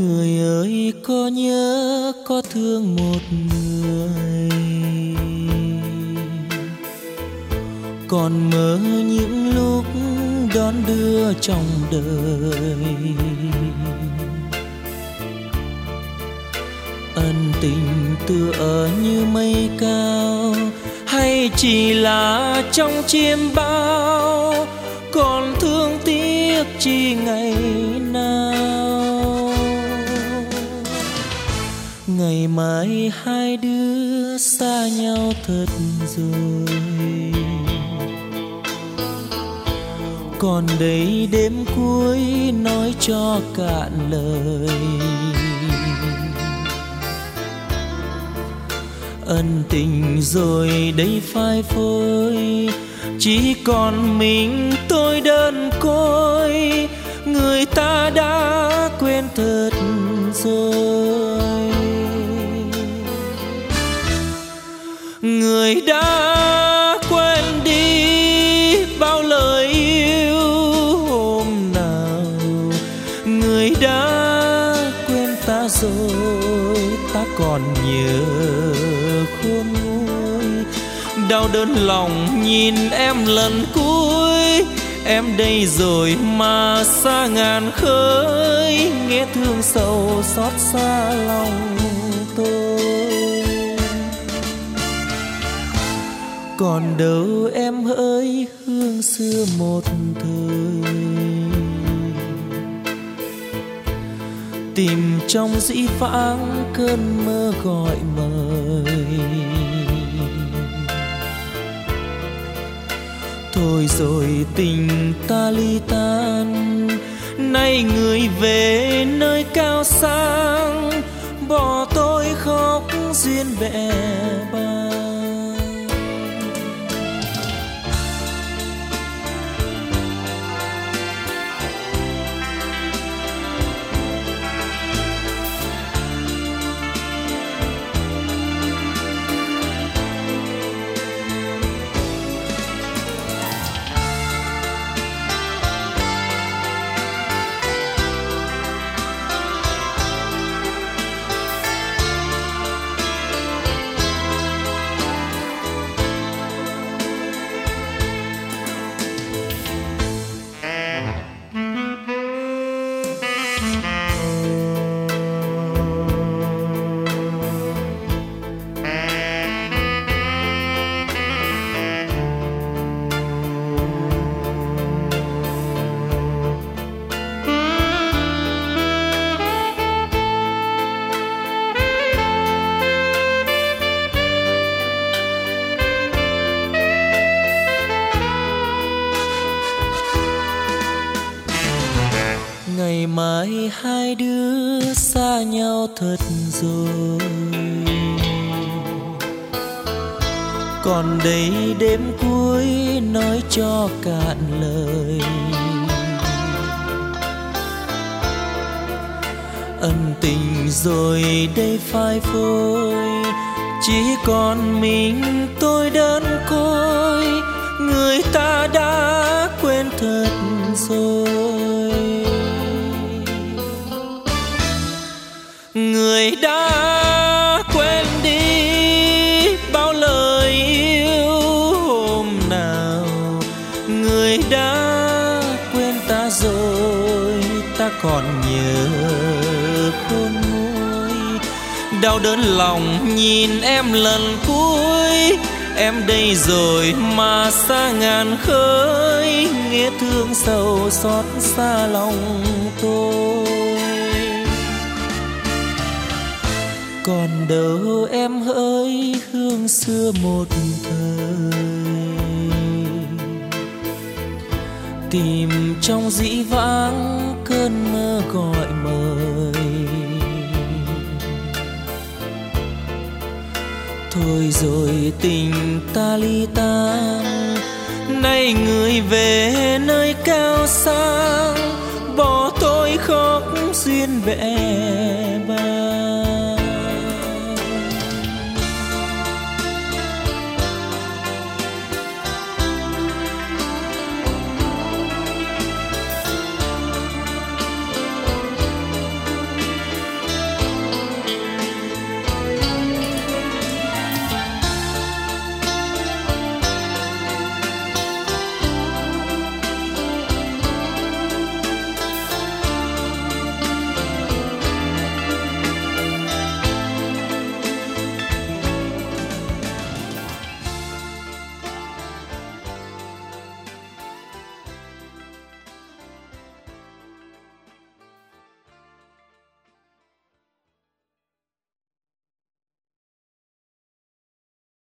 Người ơi có nhớ có thương một người, còn mơ những lúc đón đưa trong đời. Ân tình tựa như mây cao, hay chỉ là trong chiêm bao, còn thương tiếc chi ngày nào. Ngày mai hai đứa xa nhau thật rồi, còn đây đêm cuối nói cho cạn lời. Ân tình rồi đây phai phôi, chỉ còn mình tôi đơn côi. Người ta đã quên thật rồi, người đã quên đi bao lời yêu hôm nào. Người đã quên ta rồi, ta còn nhớ khôn nguôi. Đau đớn lòng nhìn em lần cuối, em đây rồi mà xa ngàn khơi. Nghe thương sầu xót xa lòng tôi, còn đâu em hỡi hương xưa một thời. Tìm trong dĩ vãng cơn mơ gọi mời, thôi rồi tình ta ly tan. Nay người về nơi cao sang, bỏ tôi khóc duyên bẽ bàng. Ngày mai hai đứa xa nhau thật rồi, còn đây đêm cuối nói cho cạn lời. Ân tình rồi đây phai phôi, chỉ còn mình tôi đơn côi. Người ta đã quên thật rồi, người đã quên đi bao lời yêu hôm nào. Người đã quên ta rồi, ta còn nhớ khôn nguôi. Đau đớn lòng nhìn em lần cuối, em đây rồi mà xa ngàn khơi. Nghe thương sầu xót xa lòng tôi, còn đâu em hỡi hương xưa một thời. Tìm trong dĩ vãng cơn mơ gọi mời, thôi rồi tình ta ly tan. Nay người về nơi cao sang, bỏ tôi khóc duyên bẽ bàng.